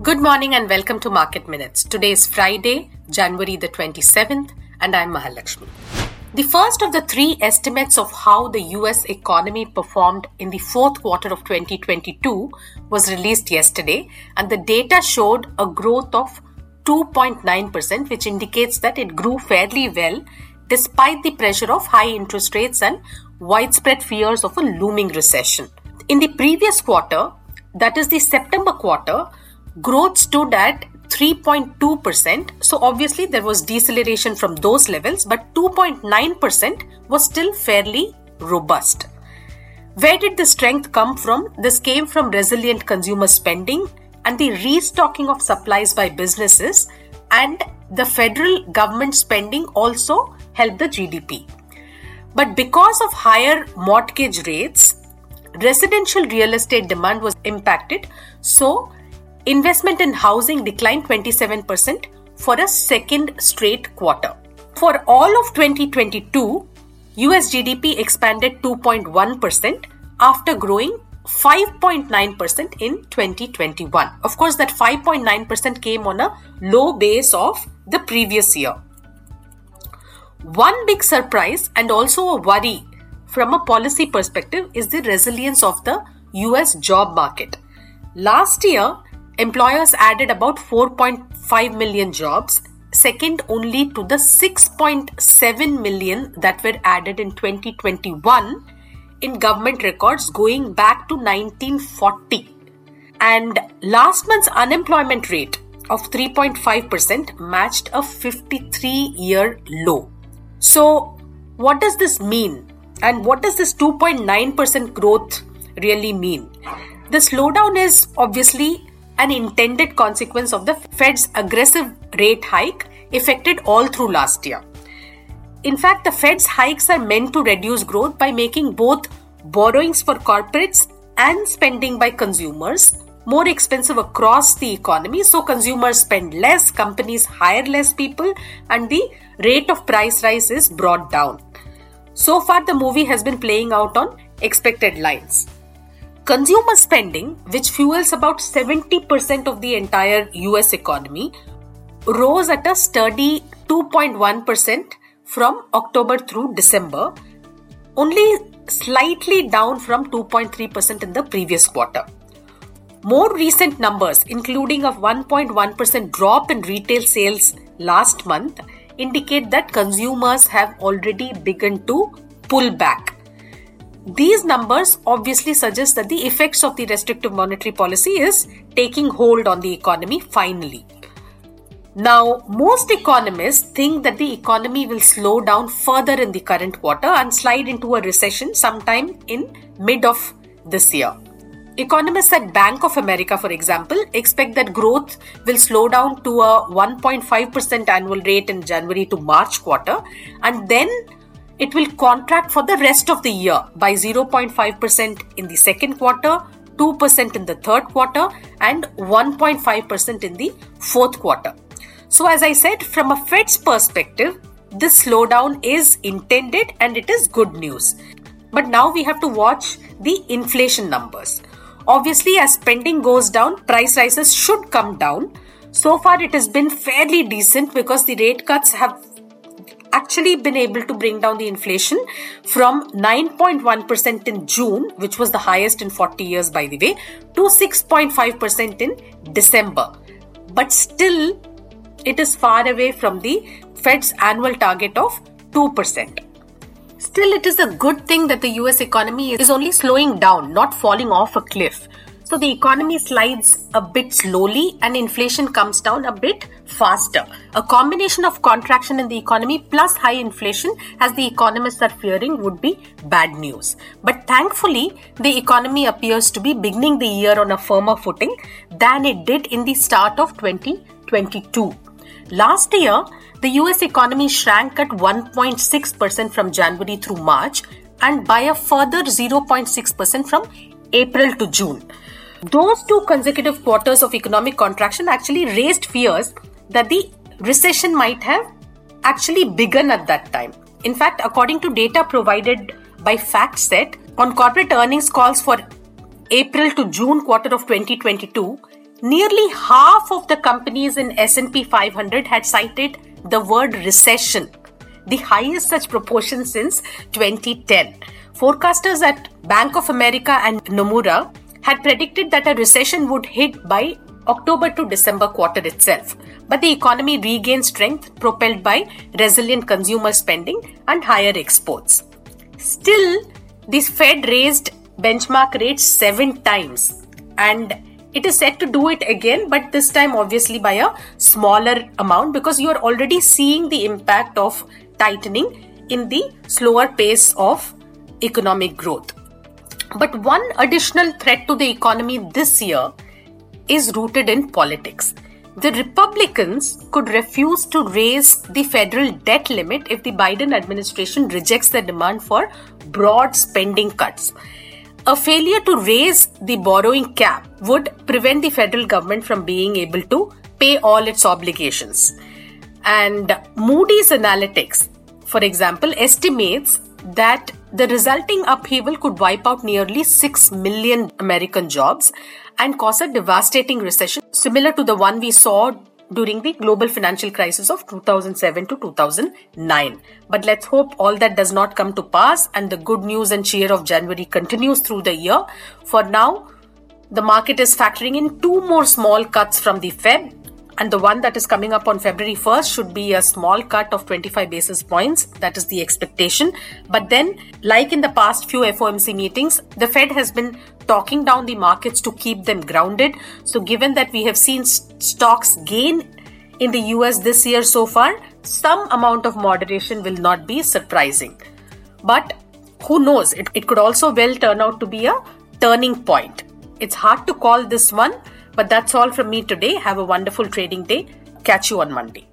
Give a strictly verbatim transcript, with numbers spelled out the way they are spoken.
Good morning and welcome to Market Minutes. Today is Friday, January the twenty-seventh, and I'm Mahalakshmi. The first of the three estimates of how the U S economy performed in the fourth quarter of twenty twenty-two was released yesterday, and the data showed a growth of two point nine percent, which indicates that it grew fairly well despite the pressure of high interest rates and widespread fears of a looming recession. In the previous quarter, that is the September quarter, growth stood at three point two percent. So obviously there was deceleration from those levels, but two point nine percent was still fairly robust. Where did the strength come from? This came from resilient consumer spending and the restocking of supplies by businesses, and the federal government spending also helped the G D P. But because of higher mortgage rates, residential real estate demand was impacted, so investment in housing declined twenty-seven percent for a second straight quarter. For all of twenty twenty-two, U S G D P expanded two point one percent after growing five point nine percent in twenty twenty-one. Of course, that five point nine percent came on a low base of the previous year. One big surprise and also a worry from a policy perspective is the resilience of the U S job market. Last year, employers added about four point five million jobs, second only to the six point seven million that were added in twenty twenty-one in government records going back to nineteen forty. And last month's unemployment rate of three point five percent matched a fifty-three-year low. So, what does this mean? And what does this two point nine percent growth really mean? The slowdown is obviously an intended consequence of the Fed's aggressive rate hike effected all through last year. In fact, the Fed's hikes are meant to reduce growth by making both borrowings for corporates and spending by consumers more expensive across the economy. So consumers spend less, companies hire less people, and the rate of price rise is brought down. So far, the movie has been playing out on expected lines. Consumer spending, which fuels about seventy percent of the entire U S economy, rose at a sturdy two point one percent from October through December, only slightly down from two point three percent in the previous quarter. More recent numbers, including a one point one percent drop in retail sales last month, indicate that consumers have already begun to pull back. These numbers obviously suggest that the effects of the restrictive monetary policy is taking hold on the economy finally. Now, most economists think that the economy will slow down further in the current quarter and slide into a recession sometime in mid of this year. Economists at Bank of America, for example, expect that growth will slow down to a one point five percent annual rate in January to March quarter, and then it will contract for the rest of the year by zero point five percent in the second quarter, two percent in the third quarter, and one point five percent in the fourth quarter. So as I said, from a Fed's perspective, this slowdown is intended and it is good news. But now we have to watch the inflation numbers. Obviously, as spending goes down, price rises should come down. So far, it has been fairly decent because the rate cuts have actually been able to bring down the inflation from nine point one percent in June, which was the highest in forty years by the way, to six point five percent in December. But still, it is far away from the Fed's annual target of two percent. Still, it is a good thing that the U S economy is only slowing down, not falling off a cliff. So the economy slides a bit slowly and inflation comes down a bit faster. A combination of contraction in the economy plus high inflation, as the economists are fearing, would be bad news. But thankfully, the economy appears to be beginning the year on a firmer footing than it did in the start of twenty twenty-two. Last year, the U S economy shrank at one point six percent from January through March and by a further zero point six percent from April to June. Those two consecutive quarters of economic contraction actually raised fears that the recession might have actually begun at that time. In fact, according to data provided by FactSet, on corporate earnings calls for April to June quarter of twenty twenty-two, nearly half of the companies in S and P five hundred had cited the word recession, the highest such proportion since twenty ten. Forecasters at Bank of America and Nomura had predicted that a recession would hit by October to December quarter itself, but the economy regained strength propelled by resilient consumer spending and higher exports. Still, the Fed raised benchmark rates seven times, and it is set to do it again, but this time obviously by a smaller amount, because you are already seeing the impact of tightening in the slower pace of economic growth. But one additional threat to the economy this year is rooted in politics. The Republicans could refuse to raise the federal debt limit if the Biden administration rejects the demand for broad spending cuts. A failure to raise the borrowing cap would prevent the federal government from being able to pay all its obligations. And Moody's Analytics, for example, estimates that the resulting upheaval could wipe out nearly six million American jobs and cause a devastating recession similar to the one we saw during the global financial crisis of two thousand seven to two thousand nine. But let's hope all that does not come to pass and the good news and cheer of January continues through the year. For now, the market is factoring in two more small cuts from the Fed, and the one that is coming up on February first should be a small cut of twenty-five basis points. That is the expectation. But then, like in the past few F O M C meetings, the Fed has been talking down the markets to keep them grounded. So given that we have seen st- stocks gain in the U S this year so far, some amount of moderation will not be surprising. But who knows, it, it could also well turn out to be a turning point. It's hard to call this one, but that's all from me today. Have a wonderful trading day. Catch you on Monday.